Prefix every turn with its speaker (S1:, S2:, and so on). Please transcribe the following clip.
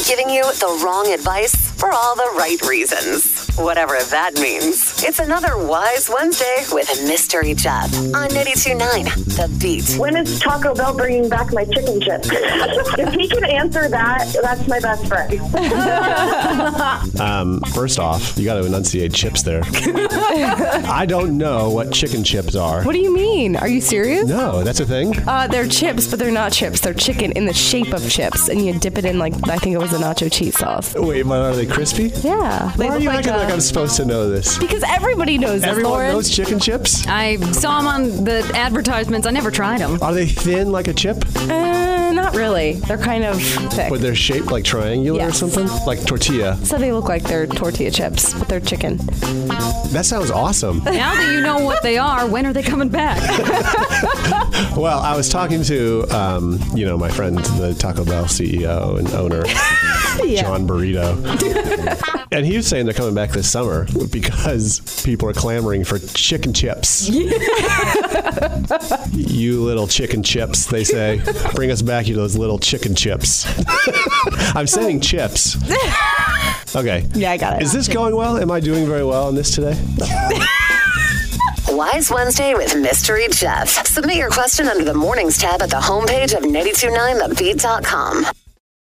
S1: giving you the wrong advice for all the right reasons. Whatever that means. It's another Wise Wednesday with Mystery Jeff on 92.9 The Beat.
S2: When is Taco Bell bringing back my chicken chips? If he can answer that, that's my best friend.
S3: First off, you got to enunciate chips there. I don't know what chicken chips are.
S4: What do you mean? Are you serious?
S3: No, that's a thing?
S4: They're chips, but they're not chips. They're chicken in the shape of chips, and you dip it in, like, I think it was a nacho cheese sauce.
S3: Wait, but are they crispy?
S4: Yeah.
S3: Why are you acting like I'm supposed to know this?
S4: Because everybody knows this,
S3: Everyone
S4: Lauren.
S3: knows chicken chips?
S5: I saw them on the advertisements. I never tried them.
S3: Are they thin like a chip?
S4: Not really. They're kind of thick.
S3: But they're shaped like triangular
S4: Yes.
S3: or something? Like tortilla.
S4: So they look like they're tortilla chips, but they're chicken.
S3: That sounds awesome.
S5: Now that you know what they are, when are they coming back?
S3: Well, I was talking to, my friend, the Taco Bell CEO and owner, John Burrito. And he was saying they're coming back this summer because people are clamoring for chicken chips. You little chicken chips, they say. Bring us back, you those little chicken chips. I'm saying chips. Okay.
S4: Yeah, I got it.
S3: Is this going well? Am I doing very well on this today?
S1: Wise Wednesday with Mystery Jeff. Submit your question under the Mornings tab at the homepage of 929thebeat.com.